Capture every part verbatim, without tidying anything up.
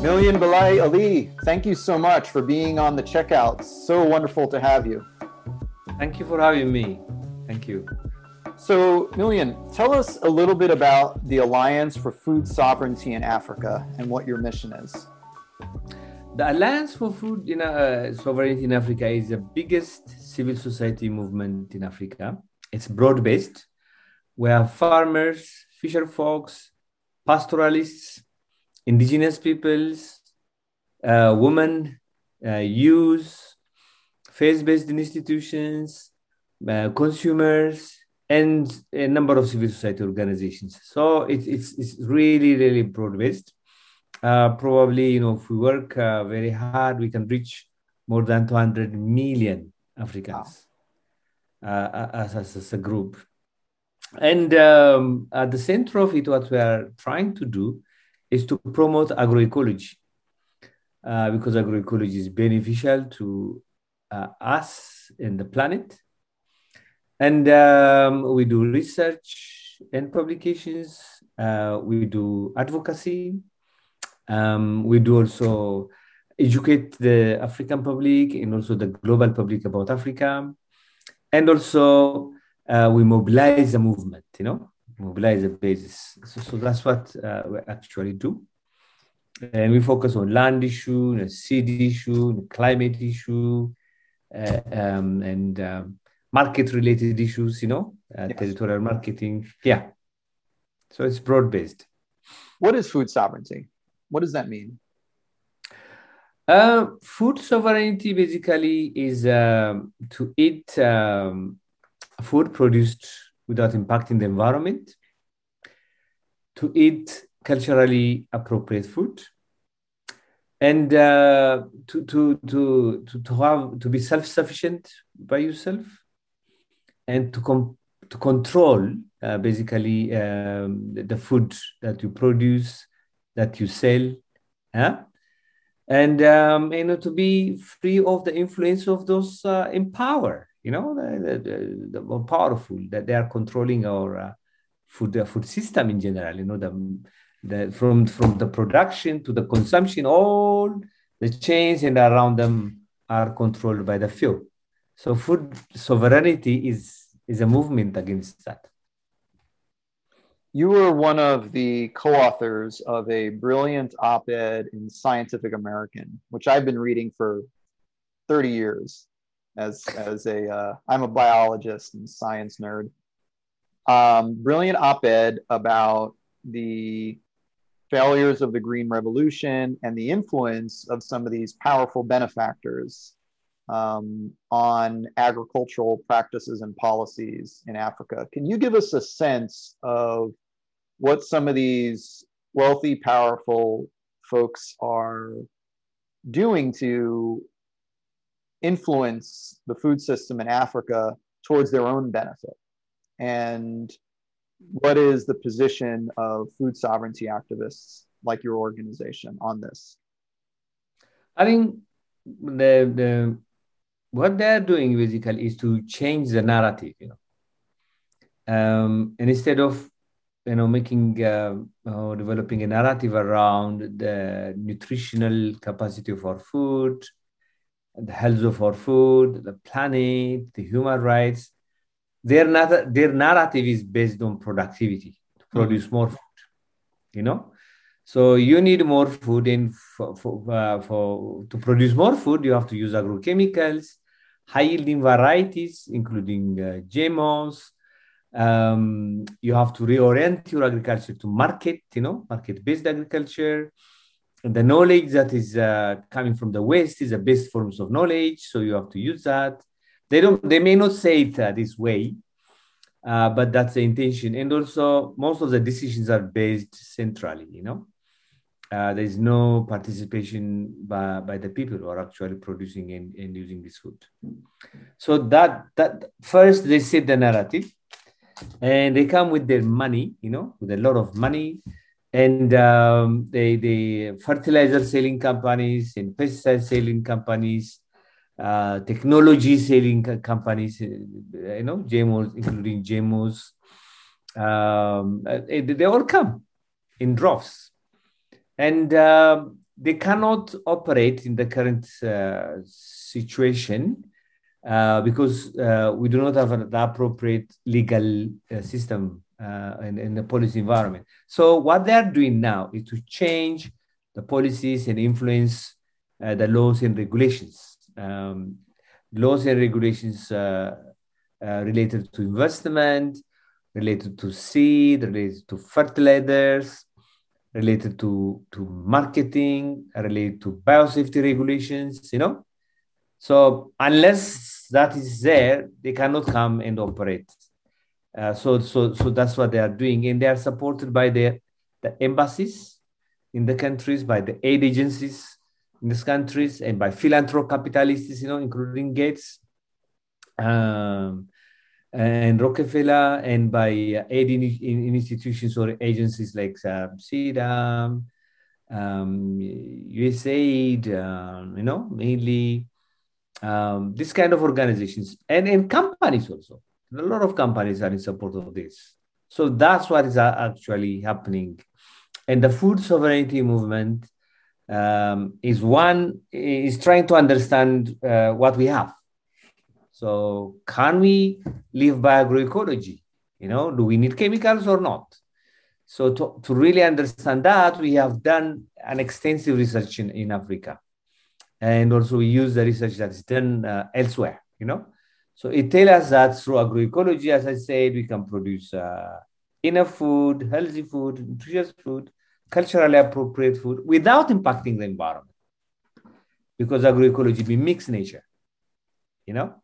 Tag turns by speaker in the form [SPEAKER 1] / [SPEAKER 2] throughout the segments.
[SPEAKER 1] Million Belay Ali, thank you so much for being on the checkout. So wonderful to have you.
[SPEAKER 2] Thank you for having me. Thank you.
[SPEAKER 1] So, Million, tell us a little bit about the Alliance for Food Sovereignty in Africa and what your mission is.
[SPEAKER 2] The Alliance for Food in, uh, Sovereignty in Africa is the biggest civil society movement in Africa. It's broad-based. We have farmers, fisher folks, pastoralists, indigenous peoples, uh, women, uh, youth, faith-based institutions, uh, consumers, and a number of civil society organizations. So it, it's, it's really, really broad-based. Uh, probably, you know, if we work uh, very hard, we can reach more than two hundred million Africans wow. uh, as, as, as a group. And um, at the center of it, what we are trying to do is to promote agroecology, uh, because agroecology is beneficial to uh, us and the planet. And um, we do research and publications. Uh, we do advocacy. Um, we do also educate the African public and also the global public about Africa. And also uh, we mobilize the movement, you know, mobilize the basis. So, so that's what uh, we actually do. And we focus on land issue, the seed issue, the climate issue, uh, um, and um, market-related issues, you know, uh, yes. territorial marketing. Yeah. So it's broad-based.
[SPEAKER 1] What is food sovereignty? What does that mean?
[SPEAKER 2] Uh, food sovereignty basically is uh, to eat um, food produced without impacting the environment, to eat culturally appropriate food, and uh, to, to, to, to, to have to be self-sufficient by yourself, and to com- to control uh, basically um, the, the food that you produce, that you sell, huh? and um, you know, to be free of the influence of those uh, in power, you know, the, the, the more powerful, that they are controlling our uh, food uh, food system in general. You know, the, the from from the production to the consumption, all the chains and around them are controlled by the few. So food sovereignty is is a movement against that.
[SPEAKER 1] You were one of the co-authors of a brilliant op-ed in Scientific American, which I've been reading for thirty years as, as a, uh, I'm a biologist and science nerd. Um, brilliant op-ed about the failures of the Green Revolution and the influence of some of these powerful benefactors um, on agricultural practices and policies in Africa. Can you give us a sense of what some of these wealthy, powerful folks are doing to influence the food system in Africa towards their own benefit? And what is the position of food sovereignty activists like your organization on this?
[SPEAKER 2] I think the, the what they're doing basically is to change the narrative, you know, um, and instead of you know, making uh, or developing a narrative around the nutritional capacity of our food, the health of our food, the planet, the human rights. Their, nat- their narrative is based on productivity, to produce mm-hmm. more food, you know? So you need more food, and for, for, uh, for to produce more food, you have to use agrochemicals, high-yielding varieties, including uh, G M Os. Um, you have to reorient your agriculture to market, you know, market-based agriculture. And the knowledge that is uh, coming from the West is the best forms of knowledge, so you have to use that. They don't. They may not say it uh, this way, uh, but that's the intention. And also, most of the decisions are based centrally, you know. Uh, there is no participation by, by the people who are actually producing and, and using this food. So that, that first, they set the narrative. And they come with their money, you know, with a lot of money. And um, they, they fertilizer selling companies and pesticide selling companies, uh, technology selling companies, you know, G M Os, including G M Os. Um, they all come in droves. And um, they cannot operate in the current uh, situation uh, because uh, we do not have an appropriate legal uh, system uh, in, in the policy environment. So what they are doing now is to change the policies and influence uh, the laws and regulations. Um, laws and regulations uh, uh, related to investment, related to seed, related to fertilizers, related to, to marketing, related to biosafety regulations, you know. So unless that is there, they cannot come and operate. Uh, so, so, so that's what they are doing. And they are supported by the, the embassies in the countries, by the aid agencies in these countries, and by philanthrocapitalists, you know, including Gates um, and Rockefeller, and by uh, aid in, in institutions or agencies like uh, SIDA, um, U S A I D, um, you know, mainly um, this kind of organizations, and, and companies also. A lot of companies are in support of this. So that's what is actually happening. And the food sovereignty movement um, is one, is trying to understand uh, what we have. So can we live by agroecology? You know, do we need chemicals or not? So to, to really understand that, we have done an extensive research in, in Africa. And also we use the research that is done uh, elsewhere, you know. So it tells us that through agroecology, as I said, we can produce uh, enough food, healthy food, nutritious food, culturally appropriate food without impacting the environment. Because agroecology mimics nature, you know.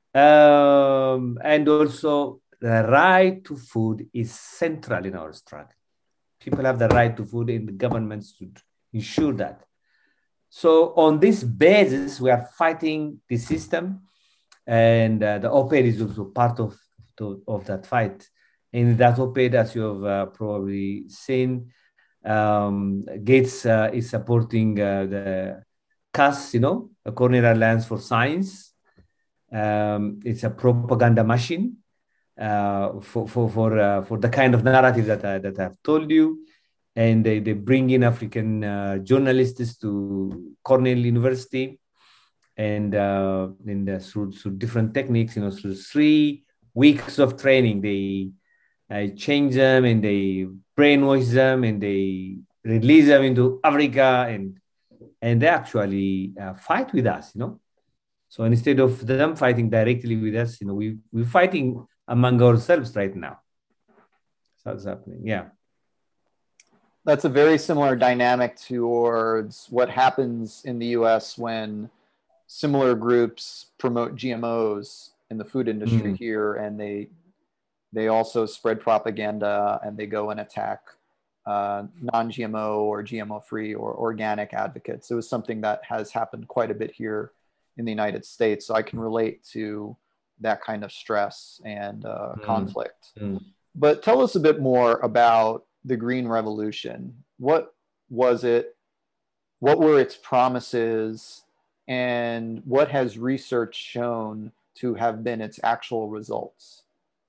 [SPEAKER 2] Um, and also the right to food is central in our struggle. People have the right to food and the governments should ensure that. So on this basis, we are fighting the system, and uh, the op-ed is also part of, to, of that fight. In that op-ed, as you have uh, probably seen, um, Gates uh, is supporting uh, the C A S, you know, a Cornell Alliance for Science. Um, it's a propaganda machine uh, for for for, uh, for the kind of narrative that I, that I've told you, and they, they bring in African uh, journalists to Cornell University, and uh, and uh, through, through different techniques, you know, through three weeks of training, they uh, change them and they brainwash them and they release them into Africa, and and they actually uh, fight with us, you know. So instead of them fighting directly with us, you know, we, we're fighting among ourselves right now. So that's happening, yeah.
[SPEAKER 1] That's a very similar dynamic towards what happens in the U S when similar groups promote G M Os in the food industry mm. here, and they they also spread propaganda and they go and attack uh, non-G M O or G M O-free or organic advocates. It was something that has happened quite a bit here in the United States. So I can relate to that kind of stress and uh, mm. conflict. Mm. But tell us a bit more about the Green Revolution. What was it? What were its promises? And what has research shown to have been its actual results?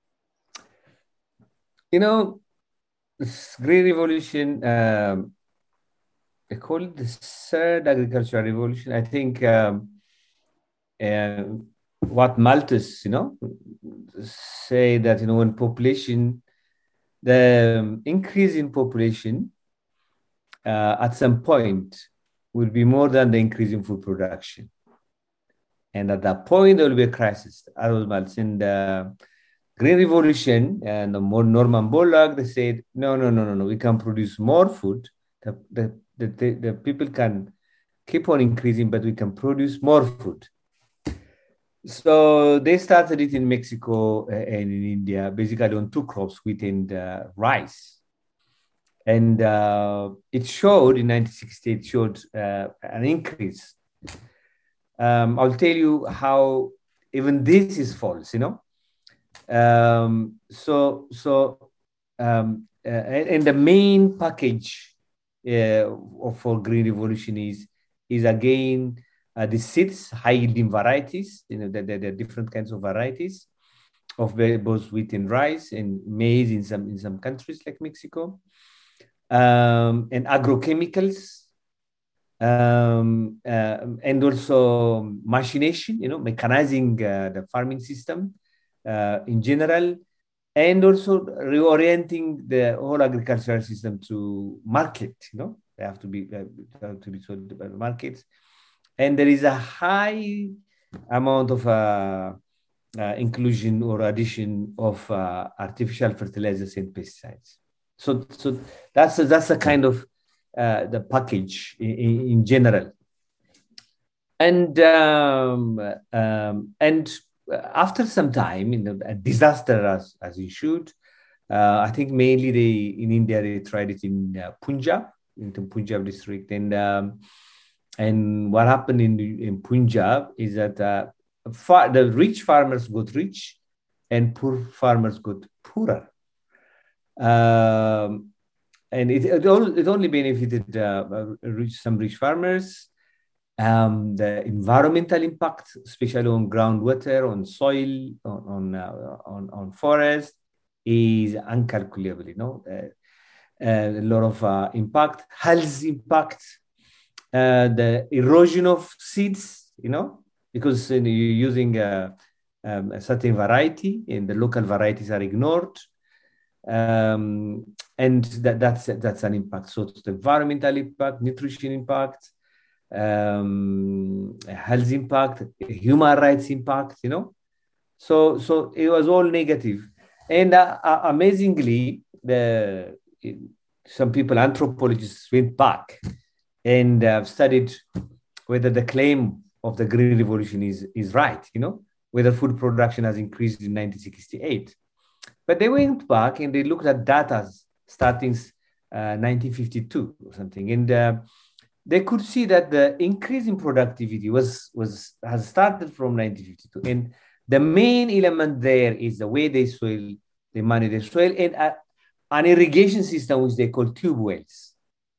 [SPEAKER 2] You know, this Green Revolution, um, I call it the third agricultural revolution. I think um, uh, what Malthus, you know, say that, you know, when population, the increase in population uh, at some point will be more than the increase in food production. And at that point, there will be a crisis. That was Malthus. In the Green Revolution and the more Norman Borlaug, they said, no, no, no, no, no, we can produce more food. The, the, the, the, the people can keep on increasing, but we can produce more food. So they started it in Mexico and in India, basically on two crops, wheat and uh, rice. And uh, it showed in nineteen sixty, it showed uh, an increase. Um, I'll tell you how even this is false, you know. Um, so, so, um, uh, and, and the main package uh, for Green Revolution is, is again, uh, the seeds, high-yielding varieties. You know, there, there are different kinds of varieties of both wheat and rice and maize in some in some countries like Mexico, um, and agrochemicals, um, uh, and also machination, you know, mechanizing uh, the farming system uh, in general, and also reorienting the whole agricultural system to market. You know, they have to be uh, have to be sold by the markets, and there is a high amount of uh, uh, inclusion or addition of uh, artificial fertilizers and pesticides. So, so that's a, that's a kind of uh, the package in, in general. And um, um, and after some time, in a disaster as as it should, uh, I think mainly they in India they tried it in uh, Punjab, in the Punjab district, and um, and what happened in in Punjab is that uh, far, the rich farmers got rich, and poor farmers got poorer. Um, and it, it, it only benefited uh, rich, some rich farmers. Um, the environmental impact, especially on groundwater, on soil, on on, uh, on, on forest, is incalculable. You know, uh, uh, a lot of uh, impact, health impact, uh, the erosion of seeds. You know, because uh, you're using a, um, a certain variety, and the local varieties are ignored. Um, and that, that's that's an impact. So the environmental impact, nutrition impact, um, health impact, human rights impact. You know, so so it was all negative. And uh, uh, amazingly, the some people, anthropologists, went back and uh, studied whether the claim of the Green Revolution is is right. You know, whether food production has increased in nineteen sixty-eight. But they went back and they looked at data starting uh, nineteen fifty-two or something, and uh, they could see that the increase in productivity was was has started from nineteen fifty-two, and the main element there is the way they soil, they manage the soil, and uh, an irrigation system which they call tube wells.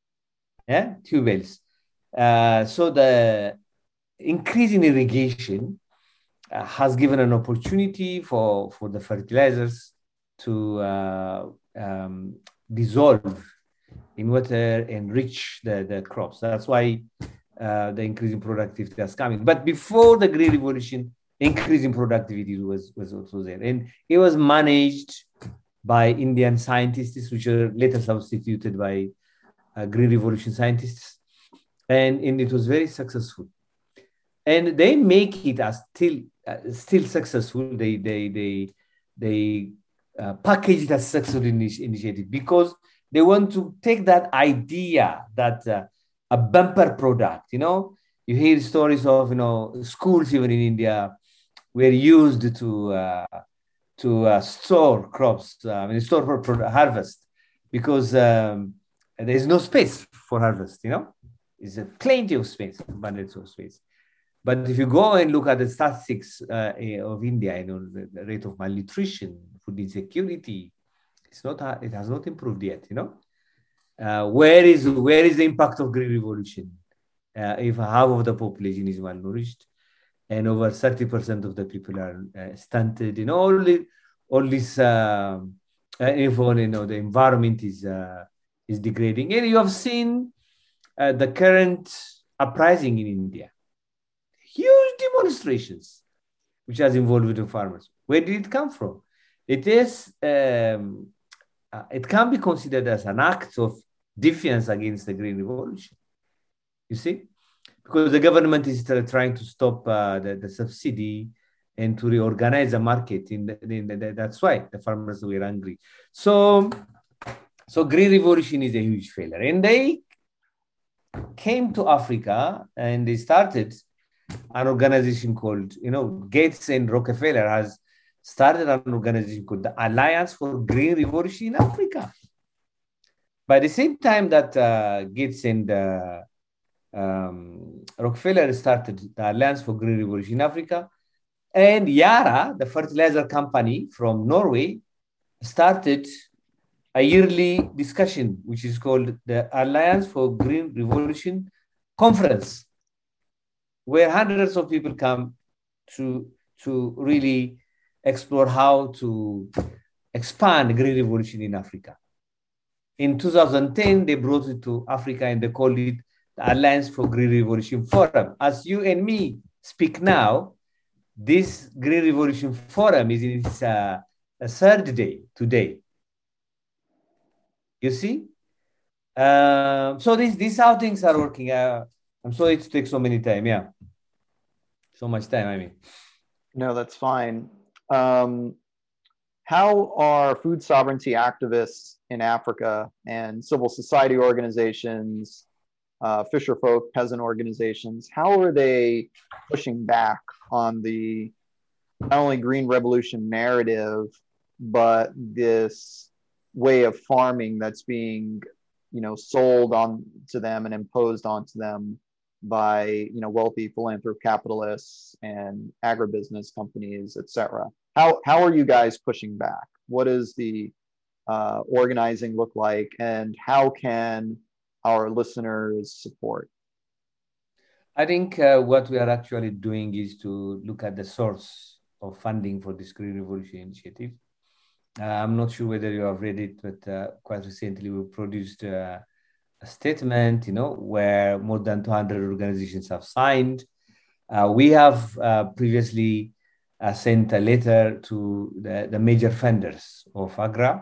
[SPEAKER 2] Yeah, tube wells. Uh, so the increase in irrigation uh, has given an opportunity for for the fertilizers to uh, um, dissolve in water, enrich the, the crops. That's why uh, the increase in productivity is coming. But before the Green Revolution, increase in productivity was, was also there. And it was managed by Indian scientists, which were later substituted by uh, Green Revolution scientists. And, and it was very successful. And they make it as still, uh, still successful. They, they, they, they, Uh, package it as successful initiative because they want to take that idea that uh, a bumper product, you know, you hear stories of, you know, schools even in India were used to uh, to uh, store crops, uh, I mean, store for product, harvest, because um, there is no space for harvest, you know, it's a plenty of space, abundance of space. But if you go and look at the statistics uh, of India, you know, the, the rate of malnutrition, food insecurity, it's not, it has not improved yet, you know. Uh, where is where is the impact of Green Revolution? Uh, if half of the population is malnourished and over thirty percent of the people are uh, stunted, you know, all, the, all this uh, uh, info, you know, the environment is, uh, is degrading. And you have seen uh, the current uprising in India. Huge demonstrations, which has involved the farmers. Where did it come from? It is, um, uh, it can be considered as an act of defiance against the Green Revolution. You see, because the government is trying to stop uh, the, the subsidy and to reorganize the market. In, the, in the, that's why the farmers were angry. So, so Green Revolution is a huge failure, and they came to Africa and they started an organization called, you know, Gates and Rockefeller has started an organization called the Alliance for Green Revolution in Africa. By the same time that uh, Gates and uh, um, Rockefeller started the Alliance for Green Revolution in Africa, and Yara, the fertilizer company from Norway, started a yearly discussion, which is called the Alliance for Green Revolution Conference, where hundreds of people come to, to really explore how to expand Green Revolution in Africa. In two thousand ten, they brought it to Africa and they called it the Alliance for Green Revolution Forum. As you and me speak now, this Green Revolution Forum is in its uh, third day today. You see? Uh, so this, these how things are working. Uh, I'm sorry it takes so many time. Yeah. So much time, I mean.
[SPEAKER 1] No, that's fine. Um, how are food sovereignty activists in Africa and civil society organizations, uh, fisher folk, peasant organizations, how are they pushing back on the not only green revolution narrative, but this way of farming that's being, you know, sold on to them and imposed onto them by, you know, wealthy philanthrop capitalists and agribusiness companies, et cetera. How how are you guys pushing back? What does the uh, organizing look like, and how can our listeners support?
[SPEAKER 2] I think uh, what we are actually doing is to look at the source of funding for this Green Revolution initiative. Uh, I'm not sure whether you have read it, but uh, quite recently we produced uh, a statement, you know, where more than two hundred organizations have signed. Uh, we have uh, previously uh, sent a letter to the, the major funders of AGRA.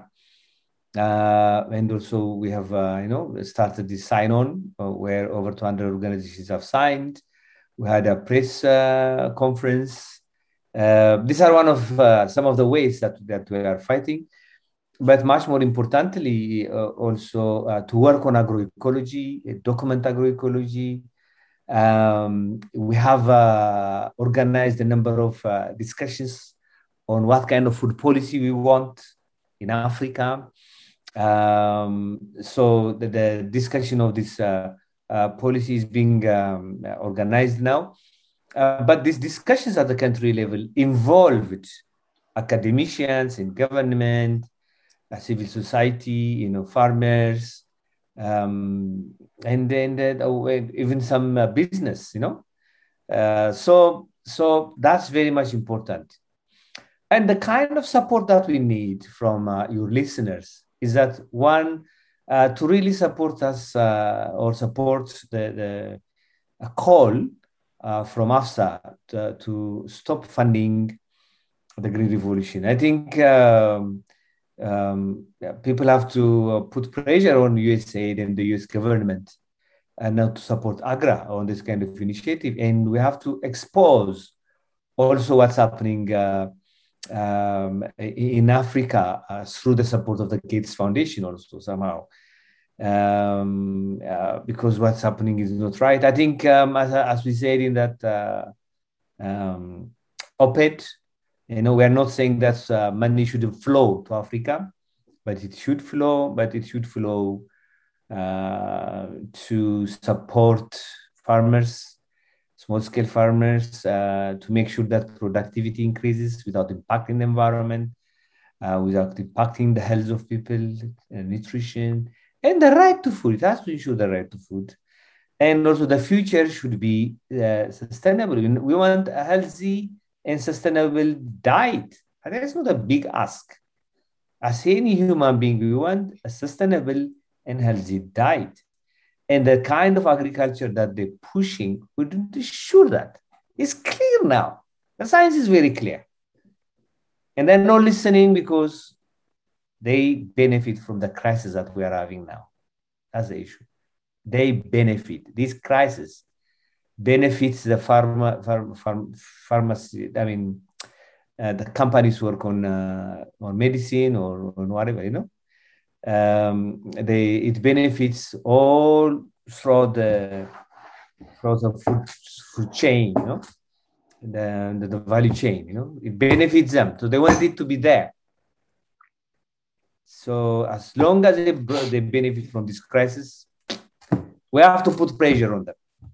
[SPEAKER 2] Uh, and also we have, uh, you know, started this sign-on uh, where over two hundred organizations have signed. We had a press uh, conference. Uh, these are one of uh, some of the ways that, that we are fighting. But much more importantly, uh, also uh, to work on agroecology, uh, document agroecology. Um, we have uh, organized a number of uh, discussions on what kind of food policy we want in Africa. Um, so the, the discussion of this uh, uh, policy is being um, organized now. Uh, but these discussions at the country level involved academicians in government, uh, civil society, you know, farmers, um, and then uh, even some uh, business, you know. Uh, so, so that's very much important. And the kind of support that we need from uh, your listeners is that one, uh, to really support us uh, or support the, the a call uh, from AFSA to, to stop funding the Green Revolution. I think um, um, yeah, people have to uh, put pressure on U S A I D and the U S government and uh, to support AGRA on this kind of initiative. And we have to expose also what's happening uh, um, in Africa uh, through the support of the Gates Foundation also somehow. Um, uh, because what's happening is not right. I think, um, as, as we said in that uh, um, op-ed, you know, we're not saying that uh, money shouldn't flow to Africa, but it should flow, but it should flow uh, to support farmers, small-scale farmers, uh, to make sure that productivity increases without impacting the environment, uh, without impacting the health of people, uh, nutrition, and the right to food. It has to ensure the right to food. And also the future should be uh, sustainable. We want a healthy and sustainable diet. And that's not a big ask. As any human being, we want a sustainable and healthy diet. And the kind of agriculture that they're pushing would ensure that. It's clear now. The science is very clear. And they're not listening because they benefit from the crisis that we are having now. That's the issue. They benefit. This crisis benefits the pharma, pharma, pharma pharmacy. I mean, uh, the companies work on uh, on medicine or on whatever, you know. Um, they it benefits all through the through the food, food chain, you know, the, the the value chain, you know. It benefits them, so they want it to be there. So as long as they, they benefit from this crisis, we have to put pressure on them.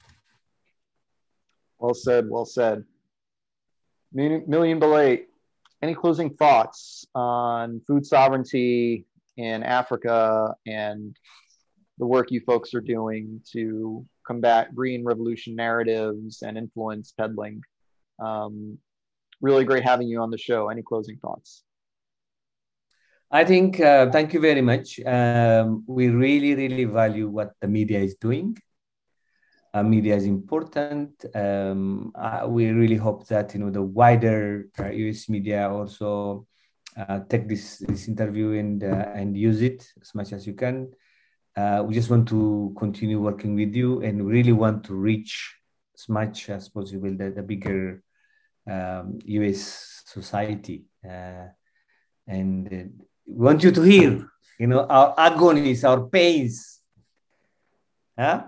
[SPEAKER 1] Well said, well said. Million Belay, any closing thoughts on food sovereignty in Africa and the work you folks are doing to combat green revolution narratives and influence peddling? Um, really great having you on the show. Any closing thoughts?
[SPEAKER 2] I think, uh, thank you very much. Um, we really, really value what the media is doing. uh, media is important. Um, uh, we really hope that, you know, the wider uh, U S media also uh, take this this interview and uh, and use it as much as you can. Uh, we just want to continue working with you, and we really want to reach as much as possible the, the bigger um, U S society, uh, and uh, we want you to hear, you know, our agonies, our pains. Huh?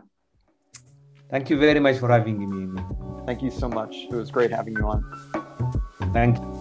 [SPEAKER 2] Thank you very much for having me.
[SPEAKER 1] Thank you so much. It was great having you on.
[SPEAKER 2] Thank you.